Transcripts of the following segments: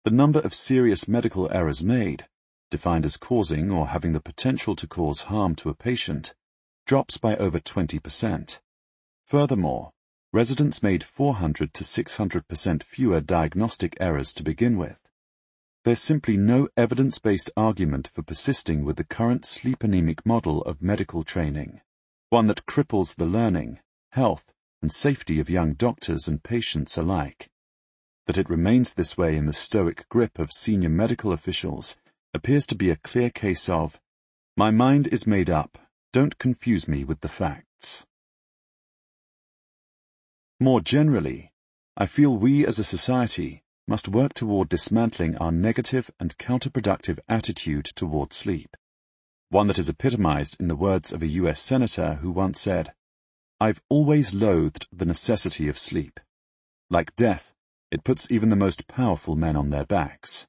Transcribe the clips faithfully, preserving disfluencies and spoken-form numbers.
the number of serious medical errors made, defined as causing or having the potential to cause harm to a patient, drops by over twenty percent. Furthermore, residents made four hundred to six hundred percent fewer diagnostic errors to begin with. There's simply no evidence-based argument for persisting with the current sleep anemic model of medical training, one that cripples the learning, health, and safety of young doctors and patients alike. That it remains this way in the stoic grip of senior medical officials appears to be a clear case of, "My mind is made up, don't confuse me with the facts." More generally, I feel we as a society must work toward dismantling our negative and counterproductive attitude toward sleep, one that is epitomized in the words of a U S senator who once said, "I've always loathed the necessity of sleep. Like death, it puts even the most powerful men on their backs."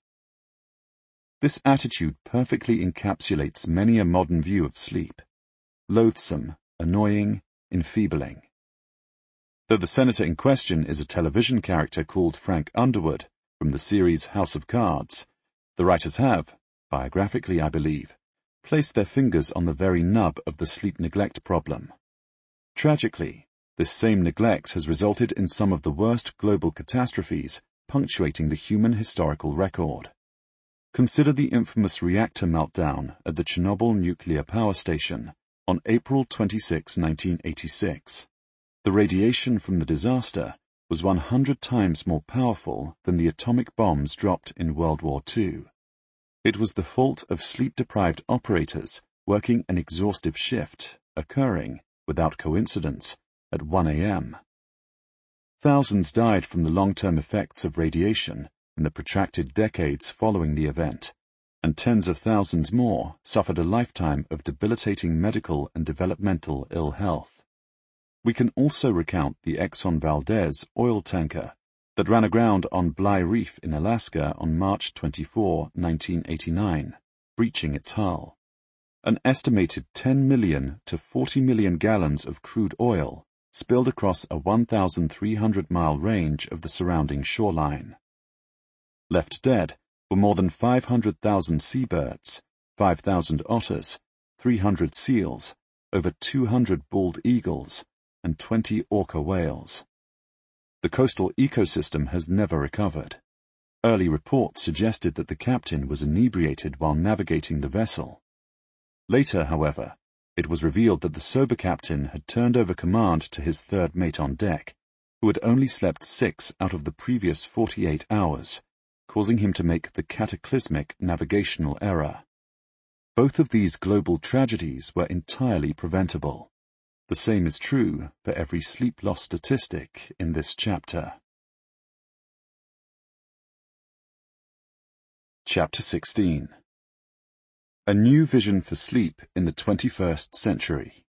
This attitude perfectly encapsulates many a modern view of sleep: loathsome, annoying, enfeebling. Though the senator in question is a television character called Frank Underwood from the series House of Cards, the writers have, biographically I believe, placed their fingers on the very nub of the sleep neglect problem. Tragically, this same neglect has resulted in some of the worst global catastrophes punctuating the human historical record. Consider the infamous reactor meltdown at the Chernobyl nuclear power station on April twenty-sixth, nineteen eighty-six. The radiation from the disaster was one hundred times more powerful than the atomic bombs dropped in World War Two. It was the fault of sleep-deprived operators working an exhaustive shift, occurring, without coincidence, at one a m Thousands died from the long-term effects of radiation in the protracted decades following the event, and tens of thousands more suffered a lifetime of debilitating medical and developmental ill health. We can also recount the Exxon Valdez oil tanker that ran aground on Bligh Reef in Alaska on March twenty-fourth, nineteen eighty-nine, breaching its hull. An estimated ten million to forty million gallons of crude oil spilled across a one thousand three hundred mile range of the surrounding shoreline. Left dead were more than five hundred thousand seabirds, five thousand otters, three hundred seals, over two hundred bald eagles, and twenty orca whales. The coastal ecosystem has never recovered. Early reports suggested that the captain was inebriated while navigating the vessel. Later, however, it was revealed that the sober captain had turned over command to his third mate on deck, who had only slept six out of the previous forty-eight hours, causing him to make the cataclysmic navigational error. Both of these global tragedies were entirely preventable. The same is true for every sleep loss statistic in this chapter. Chapter sixteen. A New Vision for Sleep in the twenty-first Century.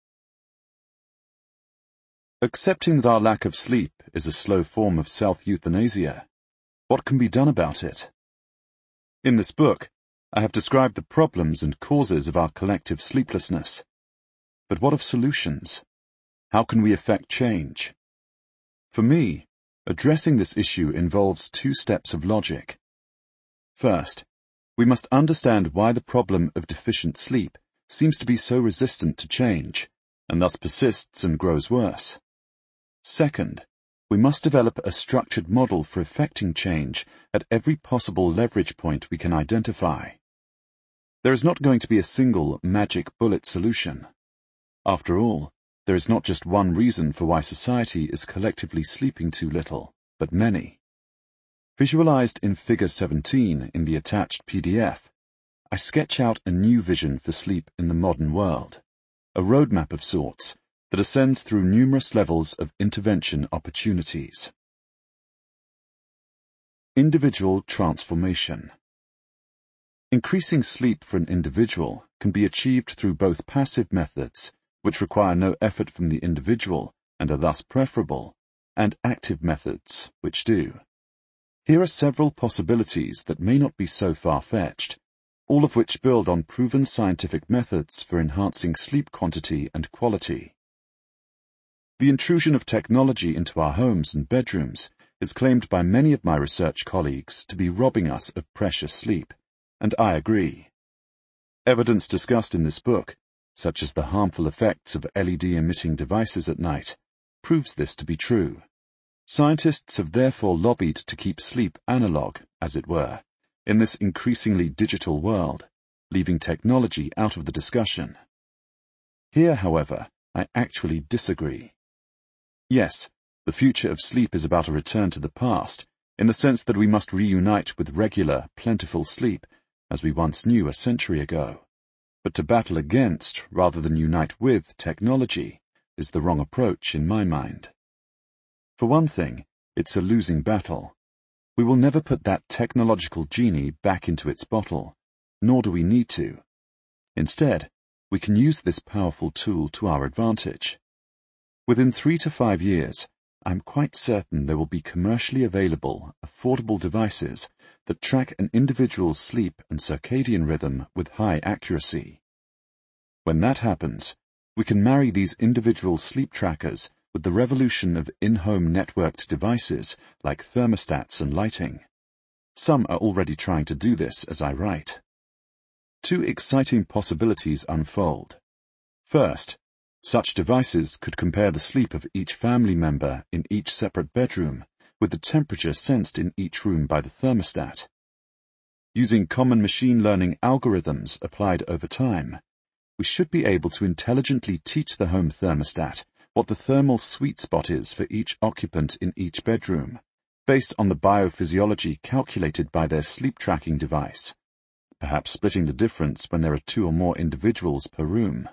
Accepting that our lack of sleep is a slow form of self-euthanasia, what can be done about it? In this book, I have described the problems and causes of our collective sleeplessness. But what of solutions? How can we effect change? For me, addressing this issue involves two steps of logic. First, we must understand why the problem of deficient sleep seems to be so resistant to change, and thus persists and grows worse. Second, we must develop a structured model for effecting change at every possible leverage point we can identify. There is not going to be a single magic bullet solution. After all, there is not just one reason for why society is collectively sleeping too little, but many. Visualized in Figure seventeen in the attached P D F, I sketch out a new vision for sleep in the modern world, a roadmap of sorts that ascends through numerous levels of intervention opportunities. Individual transformation. Increasing sleep for an individual can be achieved through both passive methods, which require no effort from the individual and are thus preferable, and active methods, which do. Here are several possibilities that may not be so far-fetched, all of which build on proven scientific methods for enhancing sleep quantity and quality. The intrusion of technology into our homes and bedrooms is claimed by many of my research colleagues to be robbing us of precious sleep, and I agree. Evidence discussed in this book, such as the harmful effects of L E D-emitting devices at night, proves this to be true. Scientists have therefore lobbied to keep sleep analog, as it were, in this increasingly digital world, leaving technology out of the discussion. Here, however, I actually disagree. Yes, the future of sleep is about a return to the past, in the sense that we must reunite with regular, plentiful sleep, as we once knew a century ago. But to battle against, rather than unite with, technology is the wrong approach in my mind. For one thing, it's a losing battle. We will never put that technological genie back into its bottle, nor do we need to. Instead, we can use this powerful tool to our advantage. Within three to five years, I'm quite certain there will be commercially available, affordable devices that track an individual's sleep and circadian rhythm with high accuracy. When that happens, we can marry these individual sleep trackers with the revolution of in-home networked devices like thermostats and lighting. Some are already trying to do this as I write. Two exciting possibilities unfold. First, such devices could compare the sleep of each family member in each separate bedroom with the temperature sensed in each room by the thermostat. Using common machine learning algorithms applied over time, we should be able to intelligently teach the home thermostat what the thermal sweet spot is for each occupant in each bedroom, based on the biophysiology calculated by their sleep tracking device, perhaps splitting the difference when there are two or more individuals per room.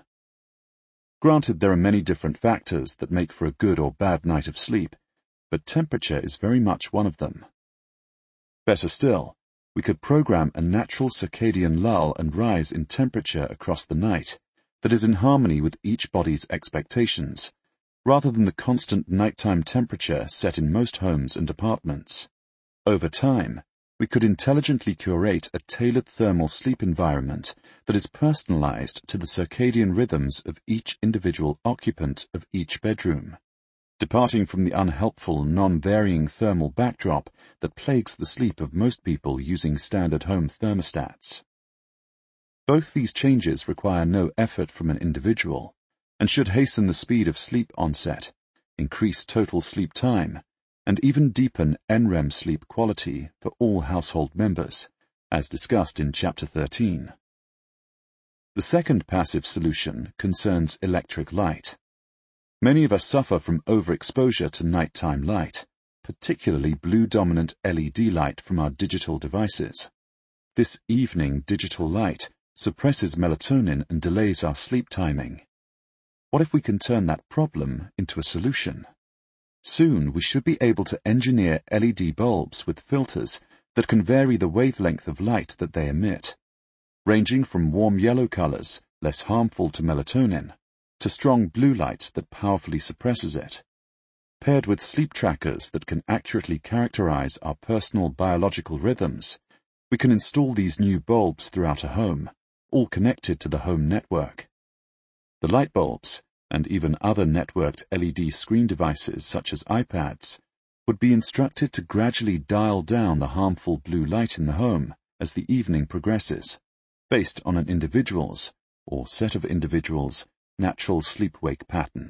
Granted, there are many different factors that make for a good or bad night of sleep, but temperature is very much one of them. Better still, we could program a natural circadian lull and rise in temperature across the night that is in harmony with each body's expectations, rather than the constant nighttime temperature set in most homes and apartments. Over time, we could intelligently curate a tailored thermal sleep environment that is personalized to the circadian rhythms of each individual occupant of each bedroom, departing from the unhelpful, non-varying thermal backdrop that plagues the sleep of most people using standard home thermostats. Both these changes require no effort from an individual, and should hasten the speed of sleep onset, increase total sleep time, and even deepen N R E M sleep quality for all household members, as discussed in Chapter thirteen. The second passive solution concerns electric light. Many of us suffer from overexposure to nighttime light, particularly blue-dominant L E D light from our digital devices. This evening digital light suppresses melatonin and delays our sleep timing. What if we can turn that problem into a solution? Soon we should be able to engineer L E D bulbs with filters that can vary the wavelength of light that they emit, ranging from warm yellow colors, less harmful to melatonin, to strong blue light that powerfully suppresses it. Paired with sleep trackers that can accurately characterize our personal biological rhythms, we can install these new bulbs throughout a home, all connected to the home network. The light bulbs, and even other networked L E D screen devices such as iPads, would be instructed to gradually dial down the harmful blue light in the home as the evening progresses, based on an individual's, or set of individuals', natural sleep-wake pattern.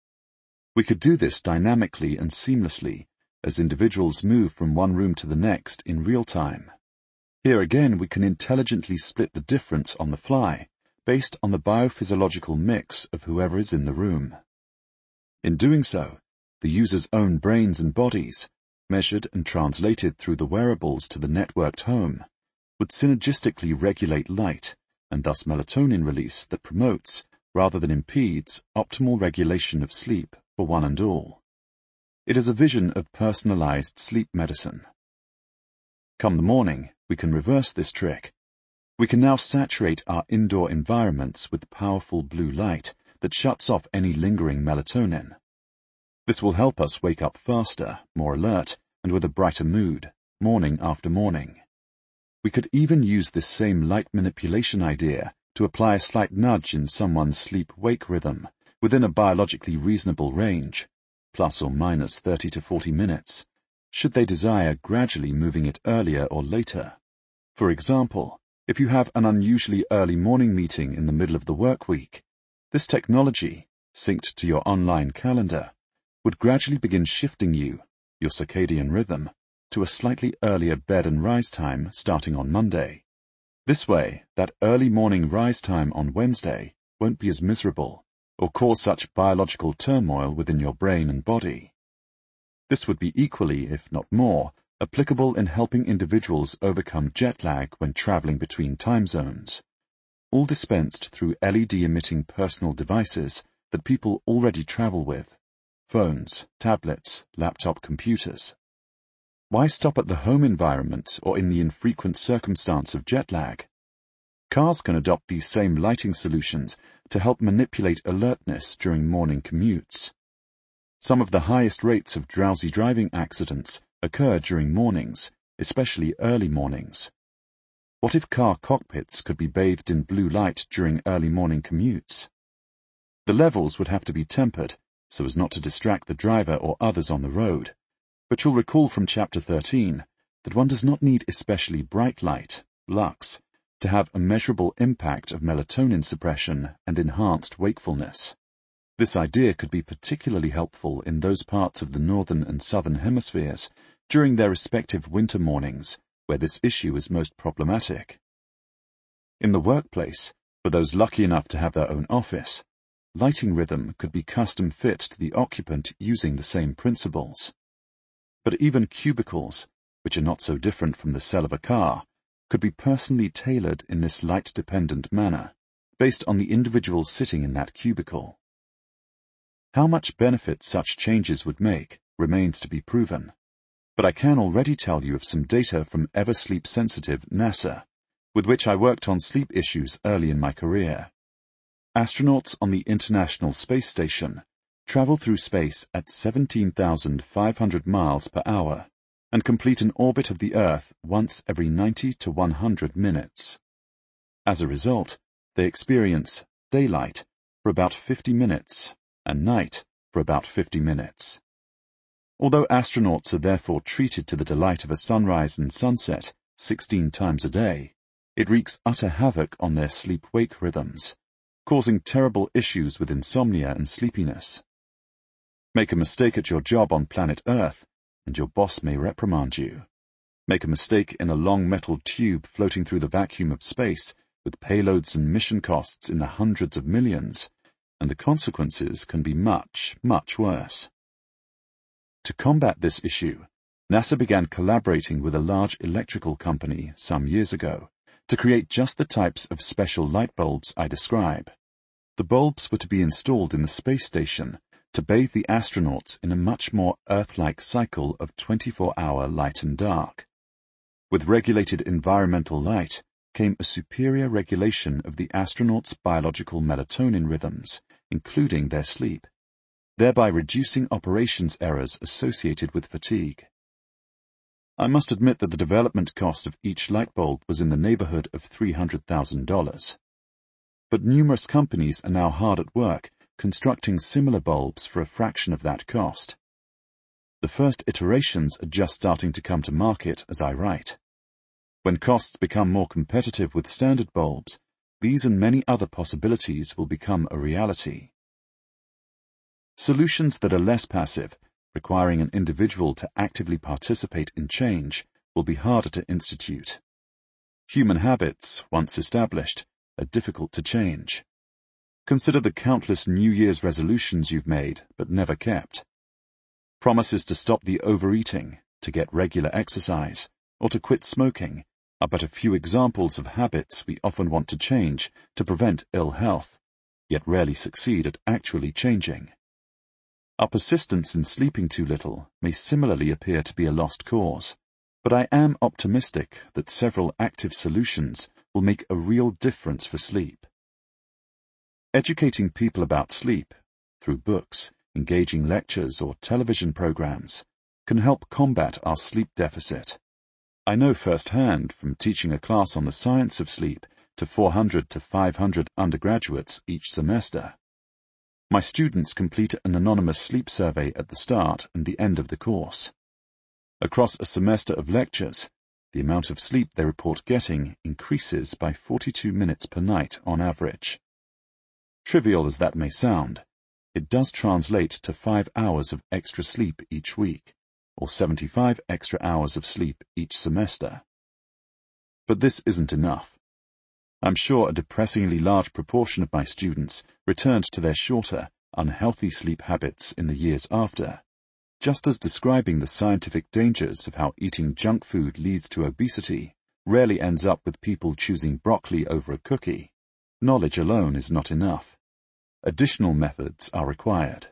We could do this dynamically and seamlessly as individuals move from one room to the next in real time. Here again we can intelligently split the difference on the fly, based on the biophysiological mix of whoever is in the room. In doing so, the user's own brains and bodies, measured and translated through the wearables to the networked home, would synergistically regulate light and thus melatonin release that promotes, rather than impedes, optimal regulation of sleep for one and all. It is a vision of personalized sleep medicine. Come the morning, we can reverse this trick. We can now saturate our indoor environments with powerful blue light that shuts off any lingering melatonin. This will help us wake up faster, more alert, and with a brighter mood, morning after morning. We could even use this same light manipulation idea to apply a slight nudge in someone's sleep-wake rhythm within a biologically reasonable range, plus or minus thirty to forty minutes, should they desire gradually moving it earlier or later. For example, if you have an unusually early morning meeting in the middle of the work week, this technology, synced to your online calendar, would gradually begin shifting you, your circadian rhythm, to a slightly earlier bed and rise time starting on Monday. This way, that early morning rise time on Wednesday won't be as miserable or cause such biological turmoil within your brain and body. This would be equally, if not more, applicable in helping individuals overcome jet lag when traveling between time zones, all dispensed through L E D-emitting personal devices that people already travel with: phones, tablets, laptop computers. Why stop at the home environment or in the infrequent circumstance of jet lag? Cars can adopt these same lighting solutions to help manipulate alertness during morning commutes. Some of the highest rates of drowsy driving accidents occur during mornings, especially early mornings. What if car cockpits could be bathed in blue light during early morning commutes? The levels would have to be tempered so as not to distract the driver or others on the road, but you'll recall from Chapter thirteen that one does not need especially bright light, lux, to have a measurable impact of melatonin suppression and enhanced wakefulness. This idea could be particularly helpful in those parts of the northern and southern hemispheres during their respective winter mornings where this issue is most problematic. In the workplace, for those lucky enough to have their own office, lighting rhythm could be custom fit to the occupant using the same principles. But even cubicles, which are not so different from the cell of a car, could be personally tailored in this light-dependent manner, based on the individual sitting in that cubicle. How much benefit such changes would make remains to be proven, but I can already tell you of some data from ever sleep-sensitive NASA, with which I worked on sleep issues early in my career. Astronauts on the International Space Station travel through space at seventeen thousand five hundred miles per hour and complete an orbit of the Earth once every ninety to one hundred minutes. As a result, they experience daylight for about fifty minutes and night for about fifty minutes. Although astronauts are therefore treated to the delight of a sunrise and sunset sixteen times a day, it wreaks utter havoc on their sleep-wake rhythms, causing terrible issues with insomnia and sleepiness. Make a mistake at your job on planet Earth, and your boss may reprimand you. Make a mistake in a long metal tube floating through the vacuum of space with payloads and mission costs in the hundreds of millions, and the consequences can be much, much worse. To combat this issue, NASA began collaborating with a large electrical company some years ago to create just the types of special light bulbs I describe. The bulbs were to be installed in the space station to bathe the astronauts in a much more Earth-like cycle of twenty-four hour light and dark. With regulated environmental light came a superior regulation of the astronauts' biological melatonin rhythms, including their sleep, thereby reducing operations errors associated with fatigue. I must admit that the development cost of each light bulb was in the neighborhood of three hundred thousand dollars. But numerous companies are now hard at work constructing similar bulbs for a fraction of that cost. The first iterations are just starting to come to market as I write. When costs become more competitive with standard bulbs, these and many other possibilities will become a reality. Solutions that are less passive, requiring an individual to actively participate in change, will be harder to institute. Human habits, once established, are difficult to change. Consider the countless New Year's resolutions you've made but never kept. Promises to stop the overeating, to get regular exercise, or to quit smoking are but a few examples of habits we often want to change to prevent ill health, yet rarely succeed at actually changing. Our persistence in sleeping too little may similarly appear to be a lost cause, but I am optimistic that several active solutions will make a real difference for sleep. Educating people about sleep, through books, engaging lectures, or television programs, can help combat our sleep deficit. I know firsthand from teaching a class on the science of sleep to four hundred to five hundred undergraduates each semester. My students complete an anonymous sleep survey at the start and the end of the course. Across a semester of lectures, the amount of sleep they report getting increases by forty-two minutes per night on average. Trivial as that may sound, it does translate to five hours of extra sleep each week, or seventy-five extra hours of sleep each semester. But this isn't enough. I'm sure a depressingly large proportion of my students returned to their shorter, unhealthy sleep habits in the years after. Just as describing the scientific dangers of how eating junk food leads to obesity rarely ends up with people choosing broccoli over a cookie, knowledge alone is not enough. Additional methods are required.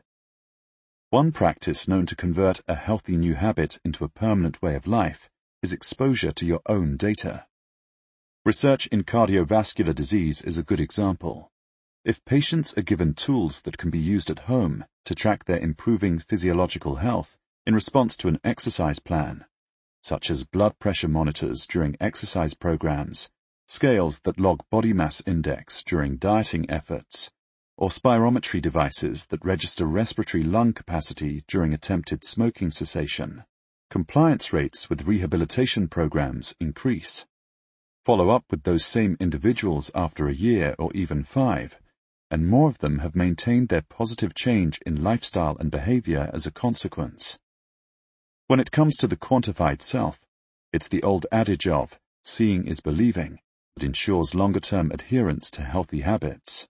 One practice known to convert a healthy new habit into a permanent way of life is exposure to your own data. Research in cardiovascular disease is a good example. If patients are given tools that can be used at home to track their improving physiological health in response to an exercise plan, such as blood pressure monitors during exercise programs, scales that log body mass index during dieting efforts, or spirometry devices that register respiratory lung capacity during attempted smoking cessation, compliance rates with rehabilitation programs increase. Follow up with those same individuals after a year or even five, and more of them have maintained their positive change in lifestyle and behavior as a consequence. When it comes to the quantified self, it's the old adage of seeing is believing that ensures longer-term adherence to healthy habits.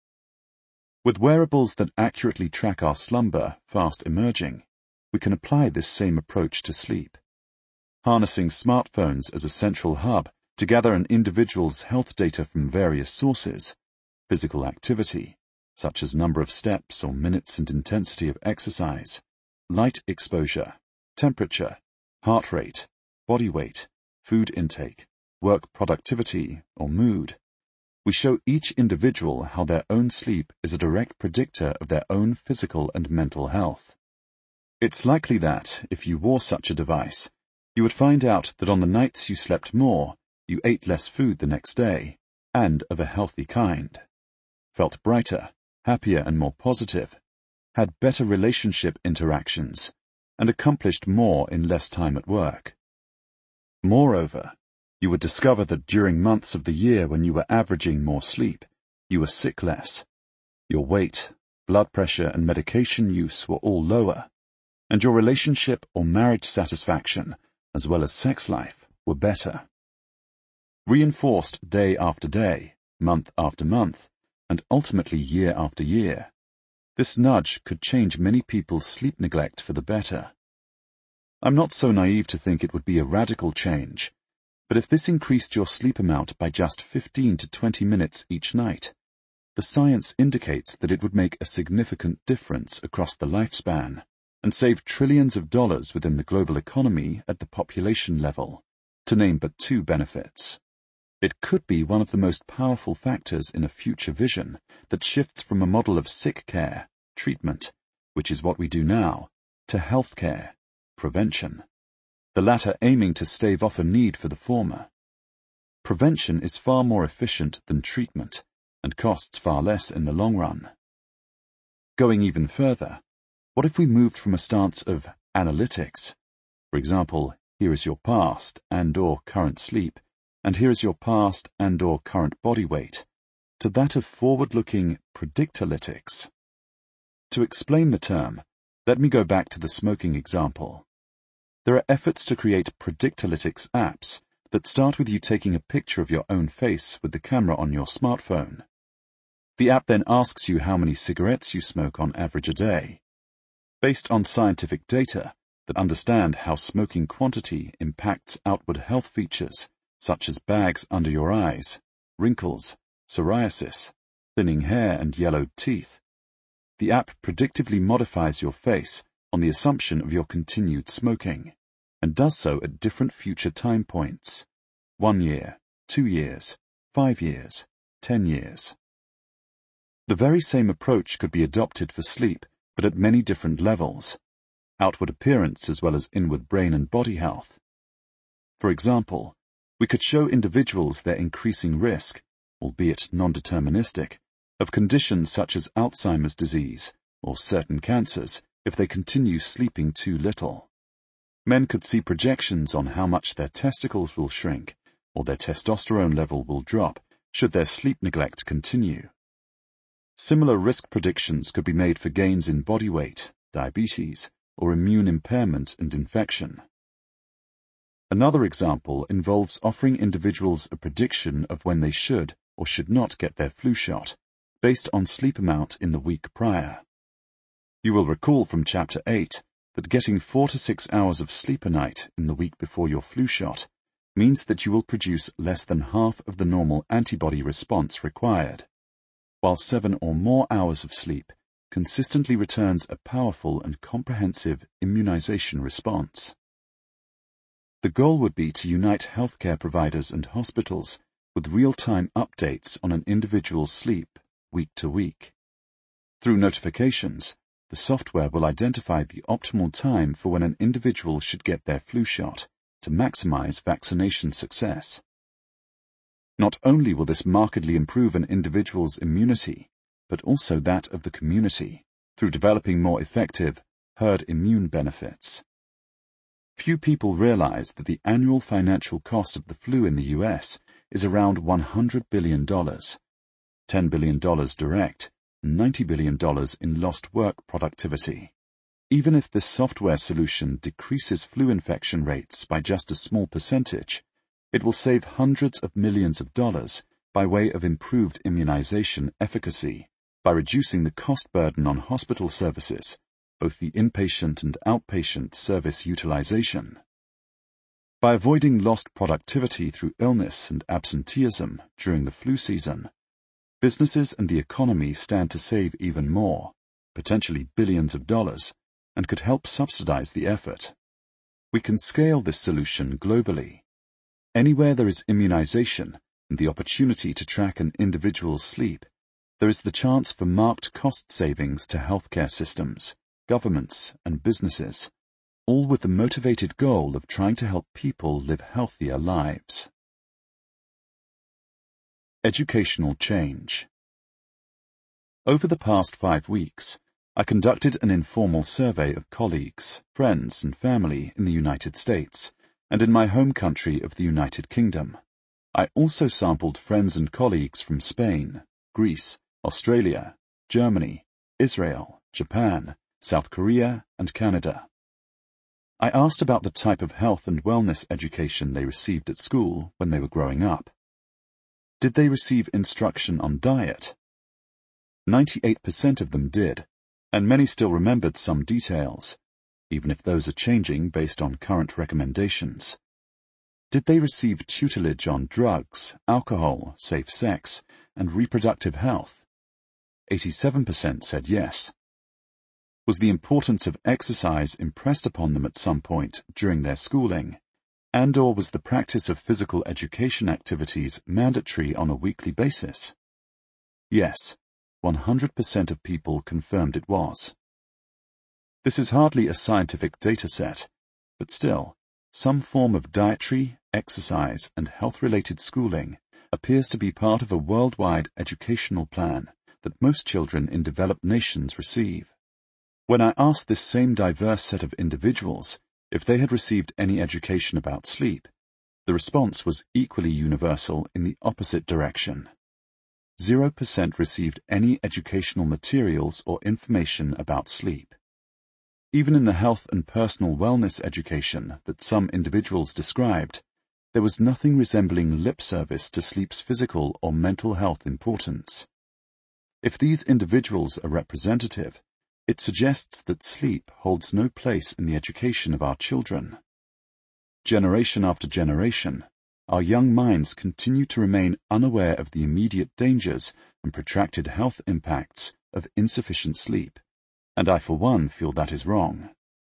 With wearables that accurately track our slumber fast emerging, we can apply this same approach to sleep. Harnessing smartphones as a central hub to gather an individual's health data from various sources, physical activity, such as number of steps or minutes and intensity of exercise, light exposure, temperature, heart rate, body weight, food intake, work productivity, or mood. We show each individual how their own sleep is a direct predictor of their own physical and mental health. It's likely that, if you wore such a device, you would find out that on the nights you slept more, you ate less food the next day, and of a healthy kind, felt brighter, happier and more positive, had better relationship interactions, and accomplished more in less time at work. Moreover, you would discover that during months of the year when you were averaging more sleep, you were sick less. Your weight, blood pressure and medication use were all lower, and your relationship or marriage satisfaction, as well as sex life, were better. Reinforced day after day, month after month, and ultimately year after year, this nudge could change many people's sleep neglect for the better. I'm not so naive to think it would be a radical change, but if this increased your sleep amount by just fifteen to twenty minutes each night, the science indicates that it would make a significant difference across the lifespan and save trillions of dollars within the global economy at the population level, to name but two benefits. It could be one of the most powerful factors in a future vision that shifts from a model of sick care, treatment, which is what we do now, to health care, prevention, the latter aiming to stave off a need for the former. Prevention is far more efficient than treatment and costs far less in the long run. Going even further, what if we moved from a stance of analytics, for example, here is your past and or current sleep, and here is your past and or current body weight, to that of forward-looking predictalytics? To explain the term, let me go back to the smoking example. There are efforts to create predictalytics apps that start with you taking a picture of your own face with the camera on your smartphone. The app then asks you how many cigarettes you smoke on average a day. Based on scientific data that understand how smoking quantity impacts outward health features, such as bags under your eyes, wrinkles, psoriasis, thinning hair and yellowed teeth, the app predictively modifies your face on the assumption of your continued smoking, and does so at different future time points, one year, two years, five years, ten years. The very same approach could be adopted for sleep, but at many different levels, outward appearance as well as inward brain and body health. For example, we could show individuals their increasing risk, albeit non-deterministic, of conditions such as Alzheimer's disease or certain cancers if they continue sleeping too little. Men could see projections on how much their testicles will shrink or their testosterone level will drop should their sleep neglect continue. Similar risk predictions could be made for gains in body weight, diabetes, or immune impairment and infection. Another example involves offering individuals a prediction of when they should or should not get their flu shot, based on sleep amount in the week prior. You will recall from Chapter eight that getting four to six hours of sleep a night in the week before your flu shot means that you will produce less than half of the normal antibody response required, while seven or more hours of sleep consistently returns a powerful and comprehensive immunization response. The goal would be to unite healthcare providers and hospitals with real-time updates on an individual's sleep, week to week. Through notifications, the software will identify the optimal time for when an individual should get their flu shot to maximize vaccination success. Not only will this markedly improve an individual's immunity, but also that of the community, through developing more effective herd immune benefits. Few people realize that the annual financial cost of the flu in the U S is around one hundred billion dollars, ten billion dollars direct, and ninety billion dollars in lost work productivity. Even if this software solution decreases flu infection rates by just a small percentage, it will save hundreds of millions of dollars by way of improved immunization efficacy, by reducing the cost burden on hospital services, both the inpatient and outpatient service utilization. By avoiding lost productivity through illness and absenteeism during the flu season, businesses and the economy stand to save even more, potentially billions of dollars, and could help subsidize the effort. We can scale this solution globally. Anywhere there is immunization and the opportunity to track an individual's sleep, there is the chance for marked cost savings to healthcare systems, governments, and businesses, all with the motivated goal of trying to help people live healthier lives. Educational change. Over the past five weeks, I conducted an informal survey of colleagues, friends, and family in the United States and in my home country of the United Kingdom. I also sampled friends and colleagues from Spain, Greece, Australia, Germany, Israel, Japan, South Korea, and Canada. I asked about the type of health and wellness education they received at school when they were growing up. Did they receive instruction on diet? ninety-eight percent of them did, and many still remembered some details, even if those are changing based on current recommendations. Did they receive tutelage on drugs, alcohol, safe sex, and reproductive health? eighty-seven percent said yes. Was the importance of exercise impressed upon them at some point during their schooling, and or was the practice of physical education activities mandatory on a weekly basis? Yes, one hundred percent of people confirmed it was. This is hardly a scientific data set, but still, some form of dietary, exercise, and health-related schooling appears to be part of a worldwide educational plan that most children in developed nations receive. When I asked this same diverse set of individuals if they had received any education about sleep, the response was equally universal in the opposite direction. Zero percent received any educational materials or information about sleep. Even in the health and personal wellness education that some individuals described, there was nothing resembling lip service to sleep's physical or mental health importance. If these individuals are representative, it suggests that sleep holds no place in the education of our children. Generation after generation, our young minds continue to remain unaware of the immediate dangers and protracted health impacts of insufficient sleep, and I for one feel that is wrong.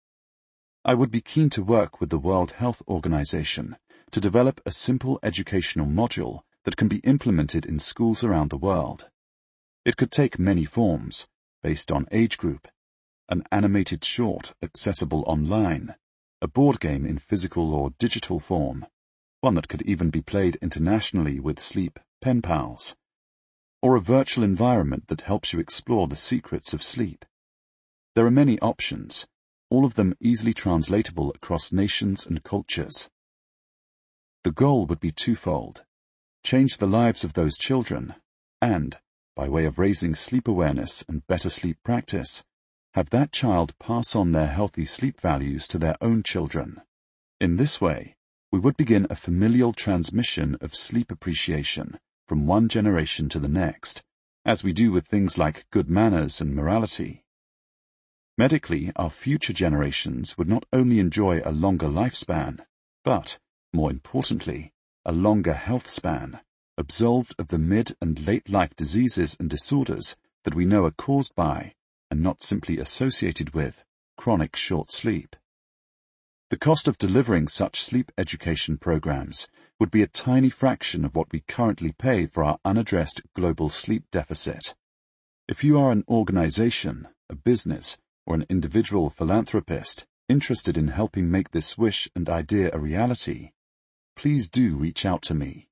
I would be keen to work with the World Health Organization to develop a simple educational module that can be implemented in schools around the world. It could take many forms, based on age group, an animated short accessible online, a board game in physical or digital form, one that could even be played internationally with sleep pen pals, or a virtual environment that helps you explore the secrets of sleep. There are many options, all of them easily translatable across nations and cultures. The goal would be twofold: change the lives of those children, and, by way of raising sleep awareness and better sleep practice, have that child pass on their healthy sleep values to their own children. In this way, we would begin a familial transmission of sleep appreciation from one generation to the next, as we do with things like good manners and morality. Medically, our future generations would not only enjoy a longer lifespan, but, more importantly, a longer health span, absolved of the mid- and late-life diseases and disorders that we know are caused by, and not simply associated with, chronic short sleep. The cost of delivering such sleep education programs would be a tiny fraction of what we currently pay for our unaddressed global sleep deficit. If you are an organization, a business, or an individual philanthropist interested in helping make this wish and idea a reality, please do reach out to me.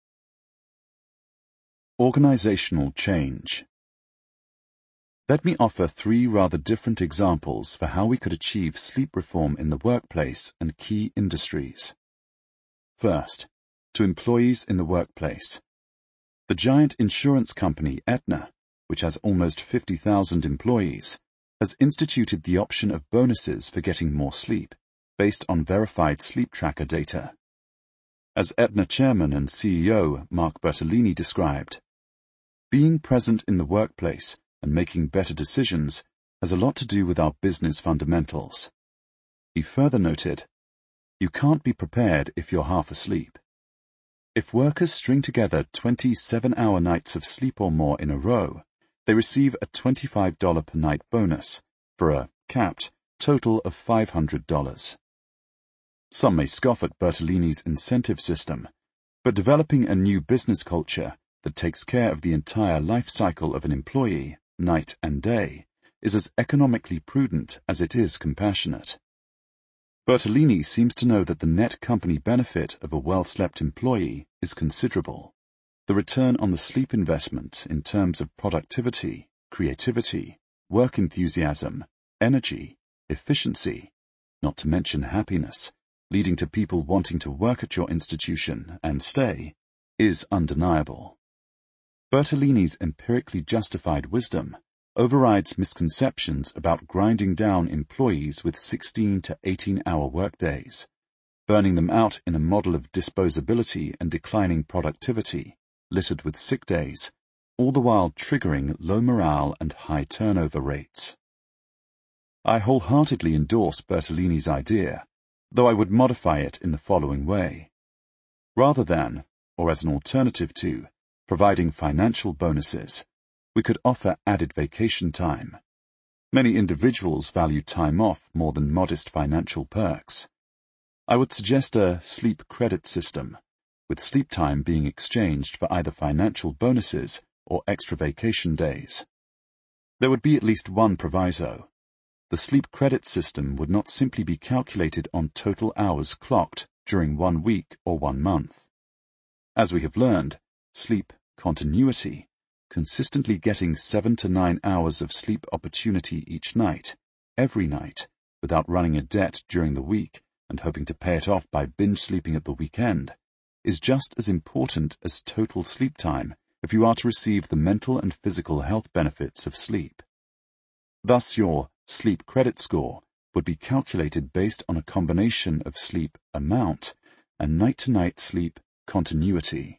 Organizational change. Let me offer three rather different examples for how we could achieve sleep reform in the workplace and key industries. First, to employees in the workplace. The giant insurance company Aetna, which has almost fifty thousand employees, has instituted the option of bonuses for getting more sleep, based on verified sleep tracker data. As Aetna chairman and C E O Mark Bertolini described, being present in the workplace and making better decisions has a lot to do with our business fundamentals. He further noted, you can't be prepared if you're half asleep. If workers string together twenty-seven hour nights of sleep or more in a row, they receive a twenty-five dollars per night bonus for a capped total of five hundred dollars. Some may scoff at Bertolini's incentive system, but developing a new business culture that takes care of the entire life cycle of an employee, night and day, is as economically prudent as it is compassionate. Bertolini seems to know that the net company benefit of a well-slept employee is considerable. The return on the sleep investment in terms of productivity, creativity, work enthusiasm, energy, efficiency, not to mention happiness, leading to people wanting to work at your institution and stay, is undeniable. Bertolini's empirically justified wisdom overrides misconceptions about grinding down employees with sixteen to eighteen hour workdays, burning them out in a model of disposability and declining productivity, littered with sick days, all the while triggering low morale and high turnover rates. I wholeheartedly endorse Bertolini's idea, though I would modify it in the following way. Rather than, or as an alternative to, providing financial bonuses, we could offer added vacation time. Many individuals value time off more than modest financial perks. I would suggest a sleep credit system, with sleep time being exchanged for either financial bonuses or extra vacation days. There would be at least one proviso. The sleep credit system would not simply be calculated on total hours clocked during one week or one month. As we have learned, sleep continuity, consistently getting seven to nine hours of sleep opportunity each night, every night, without running a debt during the week and hoping to pay it off by binge sleeping at the weekend, is just as important as total sleep time if you are to receive the mental and physical health benefits of sleep. Thus your sleep credit score would be calculated based on a combination of sleep amount and night-to-night sleep continuity.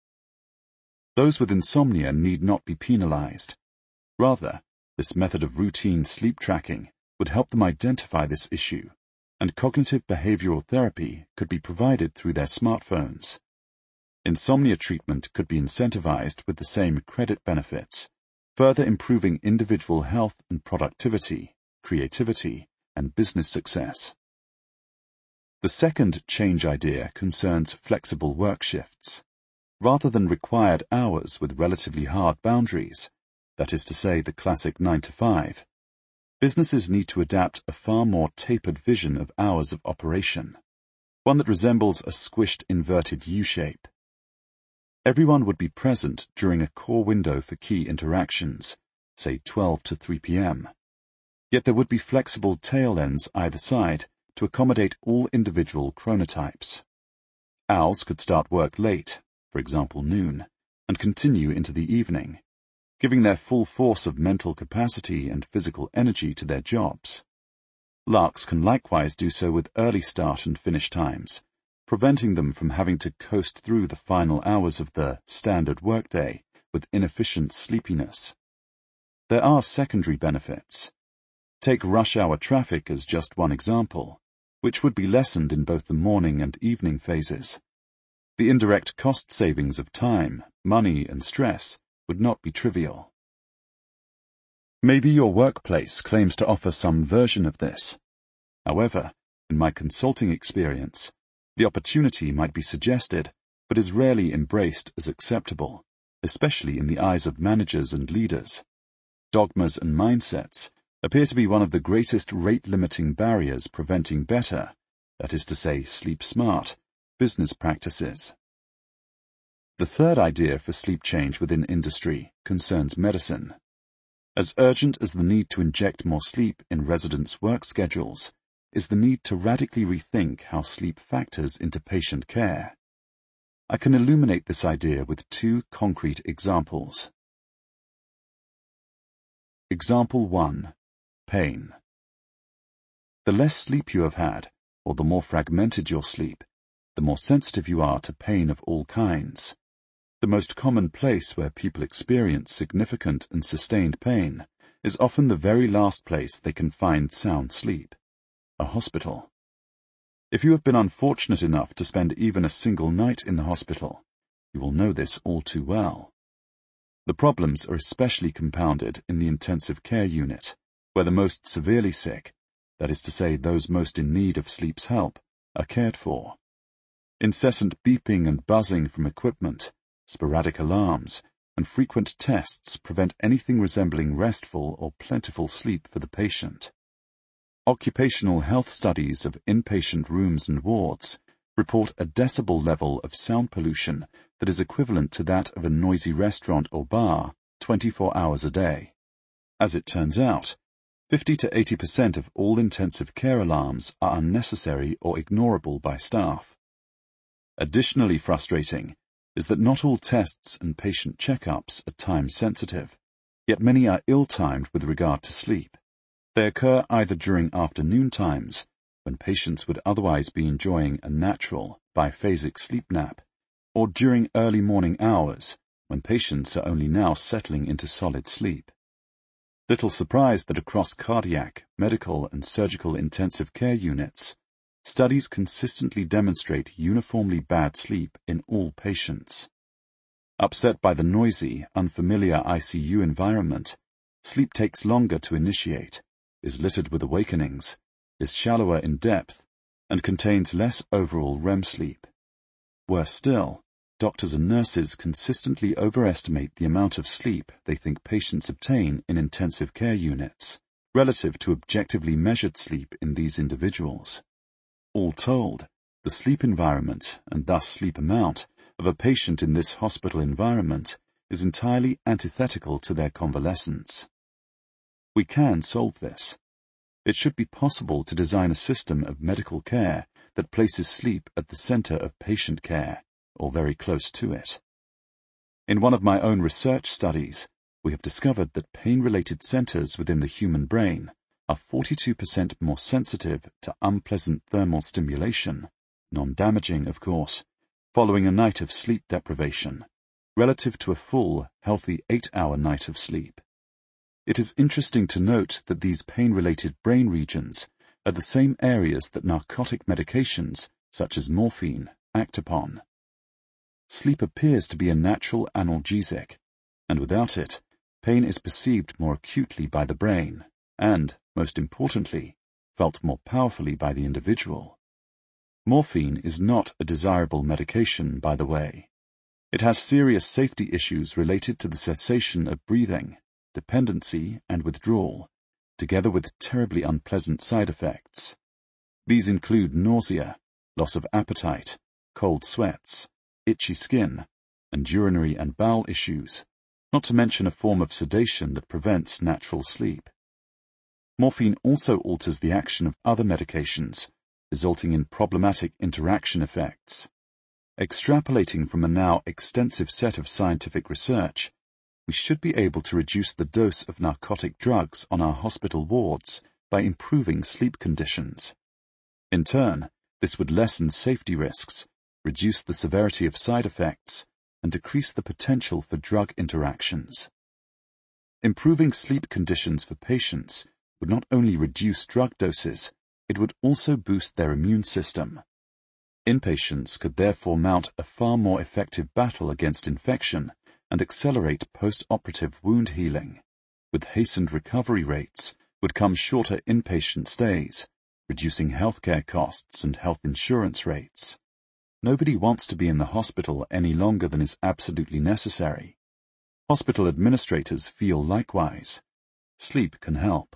Those with insomnia need not be penalized. Rather, this method of routine sleep tracking would help them identify this issue, and cognitive behavioral therapy could be provided through their smartphones. Insomnia treatment could be incentivized with the same credit benefits, further improving individual health and productivity, creativity, and business success. The second change idea concerns flexible work shifts. Rather than required hours with relatively hard boundaries, that is to say the classic nine to five, businesses need to adapt a far more tapered vision of hours of operation, one that resembles a squished inverted U-shape. Everyone would be present during a core window for key interactions, say twelve to three p m, Yet there would be flexible tail ends either side to accommodate all individual chronotypes. Owls could start work late, for example noon, and continue into the evening, giving their full force of mental capacity and physical energy to their jobs. Larks can likewise do so with early start and finish times, preventing them from having to coast through the final hours of the standard workday with inefficient sleepiness. There are secondary benefits. Take rush hour traffic as just one example, which would be lessened in both the morning and evening phases. The indirect cost savings of time, money, and stress would not be trivial. Maybe your workplace claims to offer some version of this. However, in my consulting experience, the opportunity might be suggested, but is rarely embraced as acceptable, especially in the eyes of managers and leaders. Dogmas and mindsets appear to be one of the greatest rate-limiting barriers preventing better, that is to say, sleep smart, business practices. The third idea for sleep change within industry concerns medicine. As urgent as the need to inject more sleep in residents' work schedules is the need to radically rethink how sleep factors into patient care. I can illuminate this idea with two concrete examples. Example one. Pain. The less sleep you have had, or the more fragmented your sleep, the more sensitive you are to pain of all kinds. The most common place where people experience significant and sustained pain is often the very last place they can find sound sleep, a hospital. If you have been unfortunate enough to spend even a single night in the hospital, you will know this all too well. The problems are especially compounded in the intensive care unit, where the most severely sick, that is to say those most in need of sleep's help, are cared for. Incessant beeping and buzzing from equipment, sporadic alarms, and frequent tests prevent anything resembling restful or plentiful sleep for the patient. Occupational health studies of inpatient rooms and wards report a decibel level of sound pollution that is equivalent to that of a noisy restaurant or bar twenty-four hours a day. As it turns out, fifty to eighty percent of all intensive care alarms are unnecessary or ignorable by staff. Additionally frustrating is that not all tests and patient checkups are time-sensitive, yet many are ill-timed with regard to sleep. They occur either during afternoon times, when patients would otherwise be enjoying a natural, biphasic sleep nap, or during early morning hours, when patients are only now settling into solid sleep. Little surprise that across cardiac, medical, and surgical intensive care units, studies consistently demonstrate uniformly bad sleep in all patients. Upset by the noisy, unfamiliar I C U environment, sleep takes longer to initiate, is littered with awakenings, is shallower in depth, and contains less overall R E M sleep. Worse still, doctors and nurses consistently overestimate the amount of sleep they think patients obtain in intensive care units, relative to objectively measured sleep in these individuals. All told, the sleep environment, and thus sleep amount, of a patient in this hospital environment is entirely antithetical to their convalescence. We can solve this. It should be possible to design a system of medical care that places sleep at the center of patient care, or very close to it. In one of my own research studies, we have discovered that pain-related centers within the human brain are forty-two percent more sensitive to unpleasant thermal stimulation, non-damaging, of course, following a night of sleep deprivation, relative to a full, healthy eight-hour night of sleep. It is interesting to note that these pain-related brain regions are the same areas that narcotic medications, such as morphine, act upon. Sleep appears to be a natural analgesic, and without it, pain is perceived more acutely by the brain, and, most importantly, felt more powerfully by the individual. Morphine is not a desirable medication, by the way. It has serious safety issues related to the cessation of breathing, dependency, and withdrawal, together with terribly unpleasant side effects. These include nausea, loss of appetite, cold sweats, itchy skin, and urinary and bowel issues, not to mention a form of sedation that prevents natural sleep. Morphine also alters the action of other medications, resulting in problematic interaction effects. Extrapolating from a now extensive set of scientific research, we should be able to reduce the dose of narcotic drugs on our hospital wards by improving sleep conditions. In turn, this would lessen safety risks, reduce the severity of side effects, and decrease the potential for drug interactions. Improving sleep conditions for patients would not only reduce drug doses, it would also boost their immune system. Inpatients could therefore mount a far more effective battle against infection and accelerate post-operative wound healing. With hastened recovery rates would come shorter inpatient stays, reducing healthcare costs and health insurance rates. Nobody wants to be in the hospital any longer than is absolutely necessary. Hospital administrators feel likewise. Sleep can help.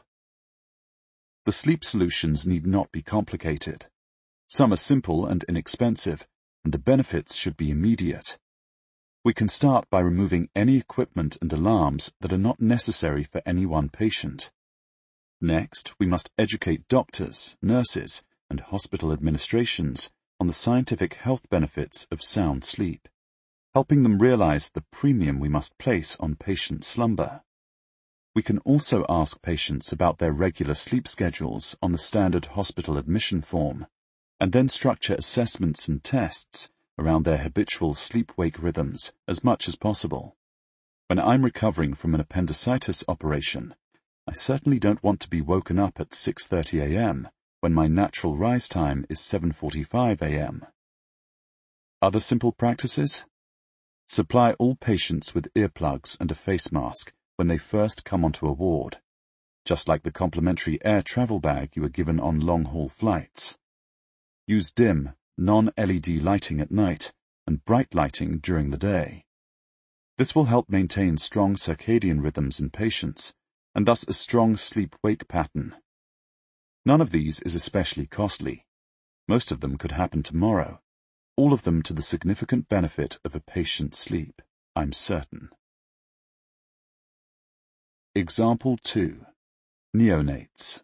The sleep solutions need not be complicated. Some are simple and inexpensive, and the benefits should be immediate. We can start by removing any equipment and alarms that are not necessary for any one patient. Next, we must educate doctors, nurses, and hospital administrations on the scientific health benefits of sound sleep, helping them realize the premium we must place on patient slumber. We can also ask patients about their regular sleep schedules on the standard hospital admission form, and then structure assessments and tests around their habitual sleep-wake rhythms as much as possible. When I'm recovering from an appendicitis operation, I certainly don't want to be woken up at six thirty a m when my natural rise time is seven forty-five a m Other simple practices? Supply all patients with earplugs and a face mask when they first come onto a ward, just like the complimentary air travel bag you are given on long-haul flights. Use dim, non-L E D lighting at night and bright lighting during the day. This will help maintain strong circadian rhythms in patients, and thus a strong sleep-wake pattern. None of these is especially costly. Most of them could happen tomorrow, all of them to the significant benefit of a patient's sleep, I'm certain. Example two. Neonates.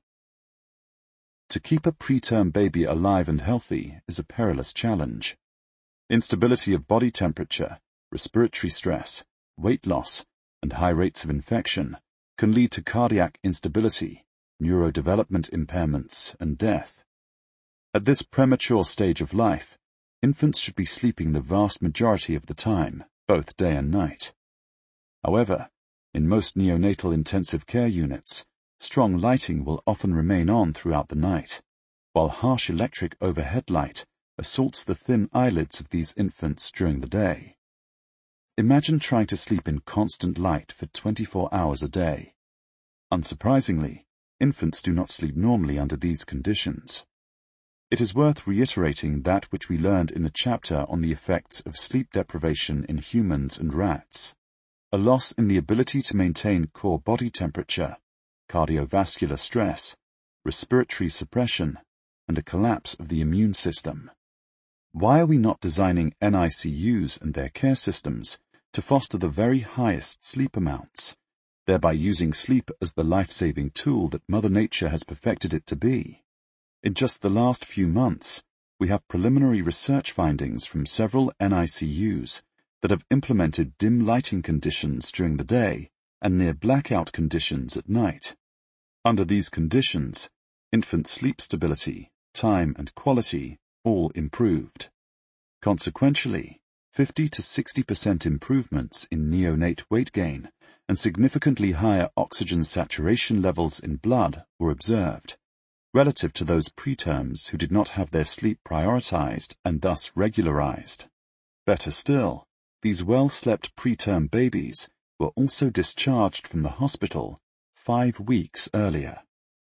To keep a preterm baby alive and healthy is a perilous challenge. Instability of body temperature, respiratory stress, weight loss, and high rates of infection can lead to cardiac instability, neurodevelopment impairments, and death. At this premature stage of life, infants should be sleeping the vast majority of the time, both day and night. However, in most neonatal intensive care units, strong lighting will often remain on throughout the night, while harsh electric overhead light assaults the thin eyelids of these infants during the day. Imagine trying to sleep in constant light for twenty-four hours a day. Unsurprisingly, infants do not sleep normally under these conditions. It is worth reiterating that which we learned in the chapter on the effects of sleep deprivation in humans and rats. A loss in the ability to maintain core body temperature, cardiovascular stress, respiratory suppression, and a collapse of the immune system. Why are we not designing N I C Us and their care systems to foster the very highest sleep amounts, thereby using sleep as the life-saving tool that Mother Nature has perfected it to be? In just the last few months, we have preliminary research findings from several N I C Us that have implemented dim lighting conditions during the day and near blackout conditions at night. Under these conditions, infant sleep stability, time and quality all improved. Consequentially, fifty to sixty percent improvements in neonate weight gain and significantly higher oxygen saturation levels in blood were observed, relative to those preterms who did not have their sleep prioritized and thus regularized. Better still, these well-slept preterm babies were also discharged from the hospital five weeks earlier.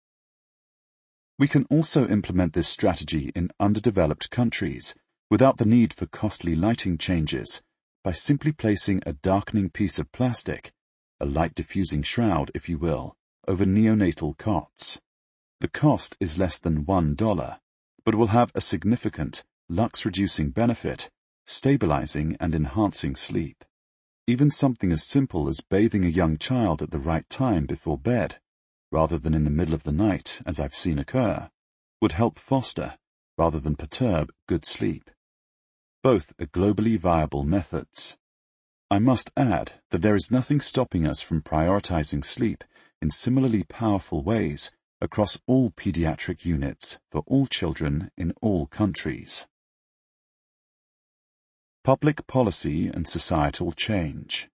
We can also implement this strategy in underdeveloped countries without the need for costly lighting changes by simply placing a darkening piece of plastic, a light-diffusing shroud, if you will, over neonatal cots. The cost is less than one dollar, but will have a significant, lux-reducing benefit, stabilizing and enhancing sleep. Even something as simple as bathing a young child at the right time before bed rather than in the middle of the night, as I've seen occur, would help foster, rather than perturb, good sleep. Both are globally viable methods. I must add that there is nothing stopping us from prioritizing sleep in similarly powerful ways across all pediatric units for all children in all countries. Public policy and societal change.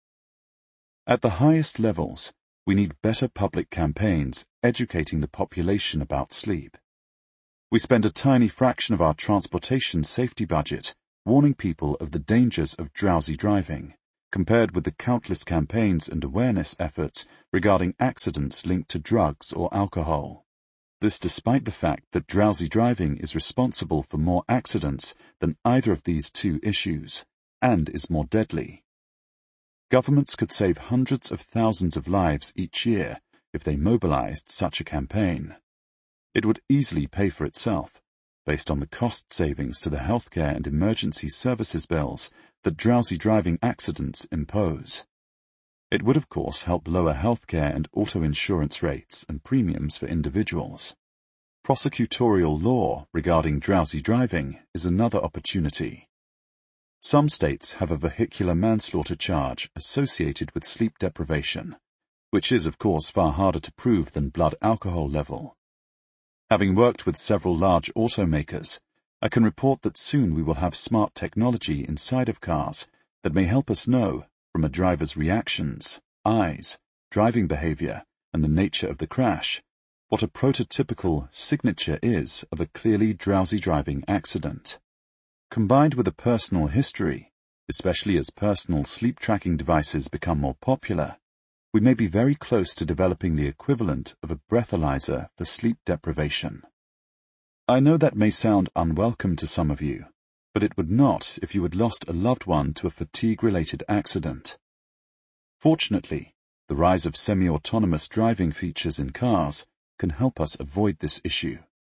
At the highest levels, we need better public campaigns educating the population about sleep. We spend a tiny fraction of our transportation safety budget warning people of the dangers of drowsy driving, compared with the countless campaigns and awareness efforts regarding accidents linked to drugs or alcohol. This despite the fact that drowsy driving is responsible for more accidents than either of these two issues, and is more deadly. Governments could save hundreds of thousands of lives each year if they mobilized such a campaign. It would easily pay for itself, based on the cost savings to the healthcare and emergency services bills that drowsy driving accidents impose. It would of course help lower healthcare and auto insurance rates and premiums for individuals. Prosecutorial law regarding drowsy driving is another opportunity. Some states have a vehicular manslaughter charge associated with sleep deprivation, which is of course far harder to prove than blood alcohol level. Having worked with several large automakers, I can report that soon we will have smart technology inside of cars that may help us know, from a driver's reactions, eyes, driving behavior, and the nature of the crash, what a prototypical signature is of a clearly drowsy driving accident. Combined with a personal history, especially as personal sleep tracking devices become more popular, we may be very close to developing the equivalent of a breathalyzer for sleep deprivation. I know that may sound unwelcome to some of you, but it would not if you had lost a loved one to a fatigue-related accident. Fortunately, the rise of semi-autonomous driving features in cars can help us avoid this issue.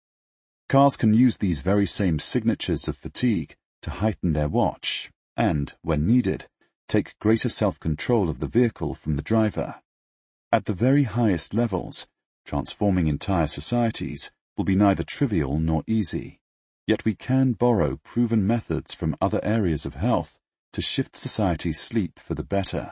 Cars can use these very same signatures of fatigue to heighten their watch and, when needed, take greater self-control of the vehicle from the driver. At the very highest levels, transforming entire societies will be neither trivial nor easy. Yet we can borrow proven methods from other areas of health to shift society's sleep for the better.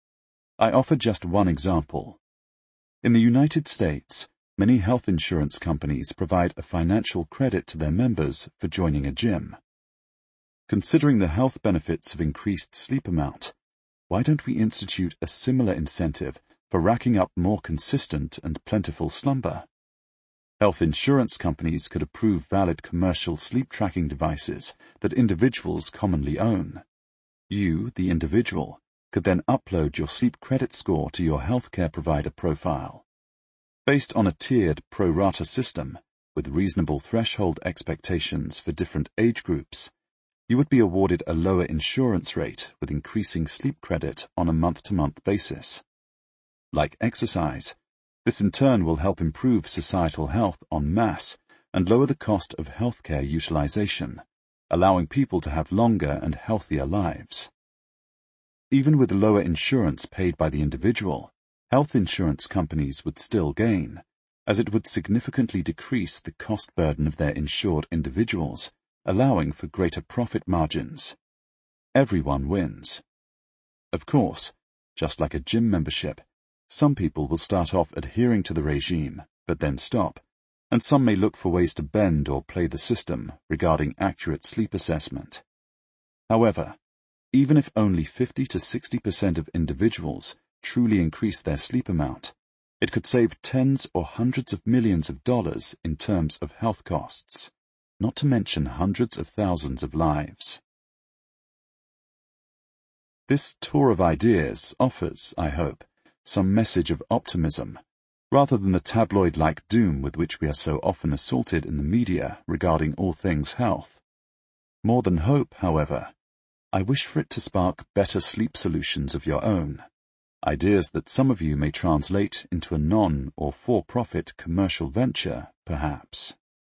I offer just one example. In the United States, many health insurance companies provide a financial credit to their members for joining a gym. Considering the health benefits of increased sleep amount, why don't we institute a similar incentive for racking up more consistent and plentiful slumber? Health insurance companies could approve valid commercial sleep tracking devices that individuals commonly own. You, the individual, could then upload your sleep credit score to your healthcare provider profile. Based on a tiered pro rata system, with reasonable threshold expectations for different age groups, you would be awarded a lower insurance rate with increasing sleep credit on a month-to-month basis. Like exercise, this in turn will help improve societal health en masse and lower the cost of healthcare utilization, allowing people to have longer and healthier lives. Even with lower insurance paid by the individual, health insurance companies would still gain, as it would significantly decrease the cost burden of their insured individuals, allowing for greater profit margins. Everyone wins. Of course, just like a gym membership, some people will start off adhering to the regime, but then stop, and some may look for ways to bend or play the system regarding accurate sleep assessment. However, even if only fifty to sixty percent of individuals truly increase their sleep amount, it could save tens or hundreds of millions of dollars in terms of health costs, not to mention hundreds of thousands of lives. This tour of ideas offers, I hope, some message of optimism, rather than the tabloid-like doom with which we are so often assaulted in the media regarding all things health. More than hope, however, I wish for it to spark better sleep solutions of your own, ideas that some of you may translate into a non- or for-profit commercial venture, perhaps.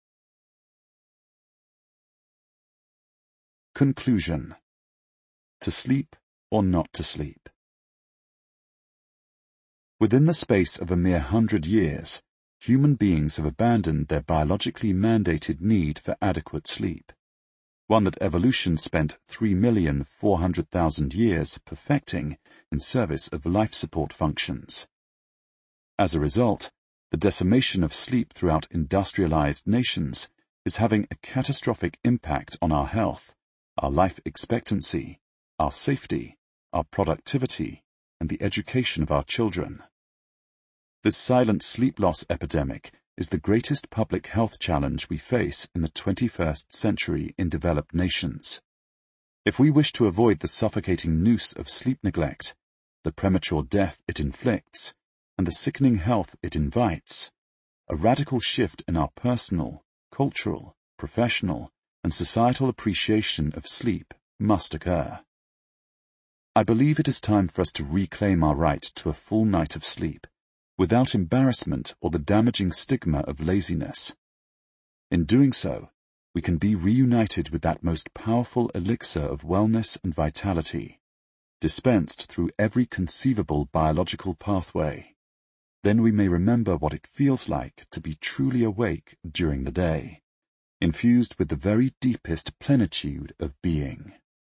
Conclusion. To sleep or not to sleep? Within the space of a mere hundred years, human beings have abandoned their biologically mandated need for adequate sleep, one that evolution spent three million four hundred thousand years perfecting in service of life support functions. As a result, the decimation of sleep throughout industrialized nations is having a catastrophic impact on our health, our life expectancy, our safety, our productivity, and the education of our children. This silent sleep loss epidemic is the greatest public health challenge we face in the twenty-first century in developed nations. If we wish to avoid the suffocating noose of sleep neglect, the premature death it inflicts, and the sickening health it invites, a radical shift in our personal, cultural, professional, and societal appreciation of sleep must occur. I believe it is time for us to reclaim our right to a full night of sleep, without embarrassment or the damaging stigma of laziness. In doing so, we can be reunited with that most powerful elixir of wellness and vitality, dispensed through every conceivable biological pathway. Then we may remember what it feels like to be truly awake during the day, infused with the very deepest plenitude of being.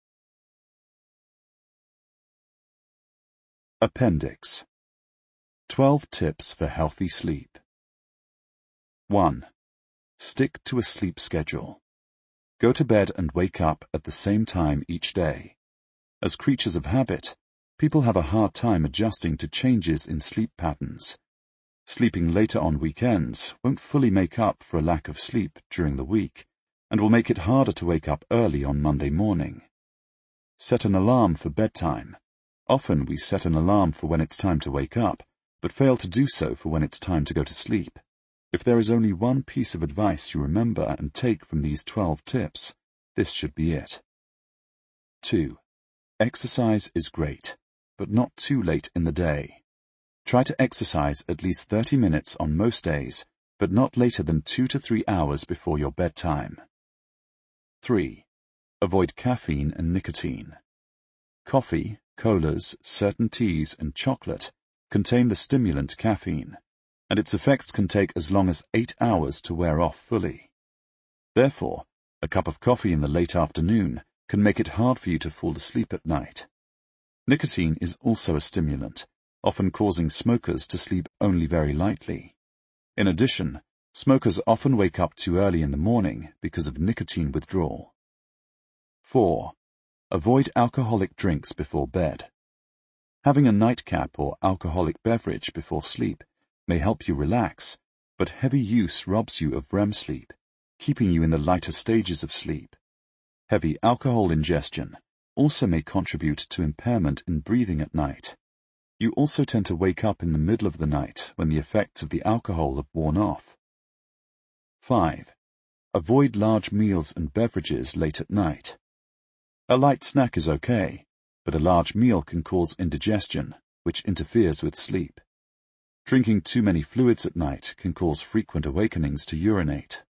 Appendix. twelve Tips for Healthy Sleep. one. Stick to a sleep schedule. Go to bed and wake up at the same time each day. As creatures of habit, people have a hard time adjusting to changes in sleep patterns. Sleeping later on weekends won't fully make up for a lack of sleep during the week, and will make it harder to wake up early on Monday morning. Set an alarm for bedtime. Often we set an alarm for when it's time to wake up, but fail to do so for when it's time to go to sleep. If there is only one piece of advice you remember and take from these twelve tips, this should be it. two. Exercise is great, but not too late in the day. Try to exercise at least thirty minutes on most days, but not later than two to three hours before your bedtime. three. Avoid caffeine and nicotine. Coffee, colas, certain teas, and chocolate contain the stimulant caffeine, and its effects can take as long as eight hours to wear off fully. Therefore, a cup of coffee in the late afternoon can make it hard for you to fall asleep at night. Nicotine is also a stimulant, often causing smokers to sleep only very lightly. In addition, smokers often wake up too early in the morning because of nicotine withdrawal. four. Avoid alcoholic drinks before bed. Having a nightcap or alcoholic beverage before sleep may help you relax, but heavy use robs you of R E M sleep, keeping you in the lighter stages of sleep. Heavy alcohol ingestion also may contribute to impairment in breathing at night. You also tend to wake up in the middle of the night when the effects of the alcohol have worn off. five. Avoid large meals and beverages late at night. A light snack is okay, but a large meal can cause indigestion, which interferes with sleep. Drinking too many fluids at night can cause frequent awakenings to urinate.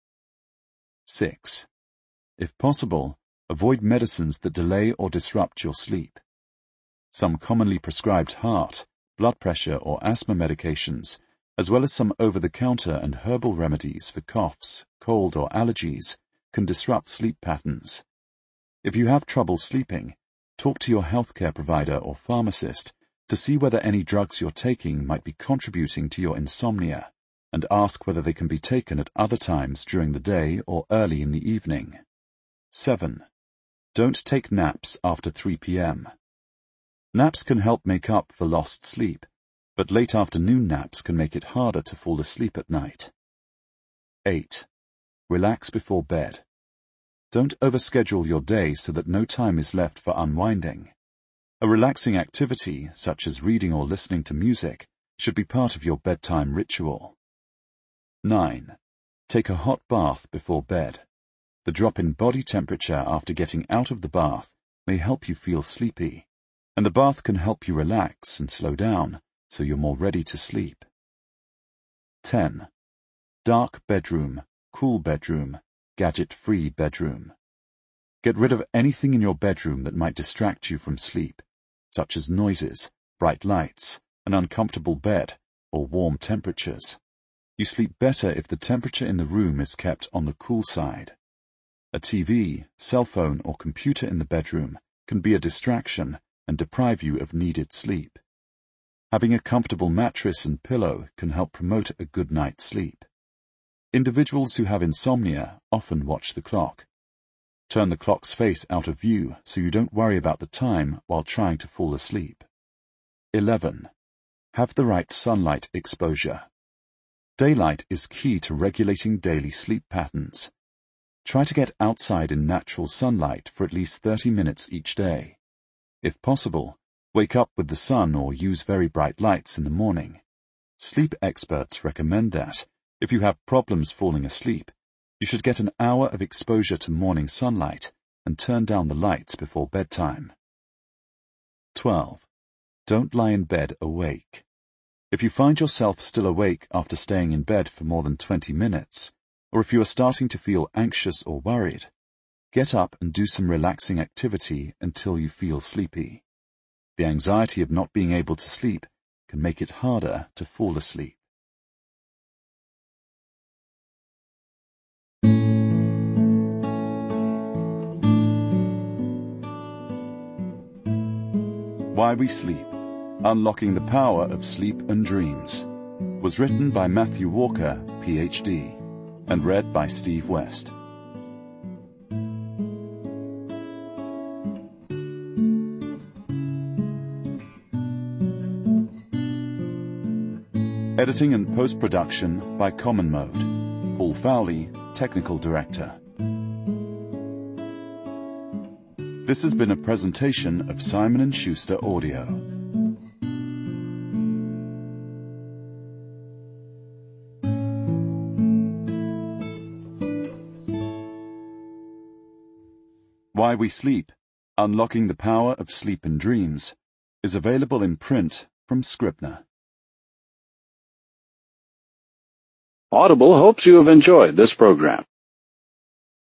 six. If possible, avoid medicines that delay or disrupt your sleep. Some commonly prescribed heart, blood pressure or asthma medications, as well as some over-the-counter and herbal remedies for coughs, cold or allergies, can disrupt sleep patterns. If you have trouble sleeping, talk to your healthcare provider or pharmacist to see whether any drugs you're taking might be contributing to your insomnia, and ask whether they can be taken at other times during the day or early in the evening. seven. Don't take naps after three p m Naps can help make up for lost sleep, but late afternoon naps can make it harder to fall asleep at night. eight. Relax before bed. Don't overschedule your day so that no time is left for unwinding. A relaxing activity, such as reading or listening to music, should be part of your bedtime ritual. nine. Take a hot bath before bed. The drop in body temperature after getting out of the bath may help you feel sleepy, and the bath can help you relax and slow down so you're more ready to sleep. ten. Dark bedroom, cool bedroom, gadget-free bedroom. Get rid of anything in your bedroom that might distract you from sleep, such as noises, bright lights, an uncomfortable bed, or warm temperatures. You sleep better if the temperature in the room is kept on the cool side. A T V, cell phone, or computer in the bedroom can be a distraction and deprive you of needed sleep. Having a comfortable mattress and pillow can help promote a good night's sleep. Individuals who have insomnia often watch the clock. Turn the clock's face out of view so you don't worry about the time while trying to fall asleep. eleven. Have the right sunlight exposure. Daylight is key to regulating daily sleep patterns. Try to get outside in natural sunlight for at least thirty minutes each day. If possible, wake up with the sun or use very bright lights in the morning. Sleep experts recommend that, if you have problems falling asleep, you should get an hour of exposure to morning sunlight and turn down the lights before bedtime. twelve. Don't lie in bed awake. If you find yourself still awake after staying in bed for more than twenty minutes, or if you are starting to feel anxious or worried, get up and do some relaxing activity until you feel sleepy. The anxiety of not being able to sleep can make it harder to fall asleep. Why We Sleep: Unlocking the Power of Sleep and Dreams was written by Matthew Walker, P H D, and read by Steve West. Editing and post-production by Common Mode. Paul Fowley, Technical Director. This has been a presentation of Simon and Schuster Audio. Why We Sleep: Unlocking the Power of Sleep and Dreams is available in print from Scribner. Audible hopes you have enjoyed this program.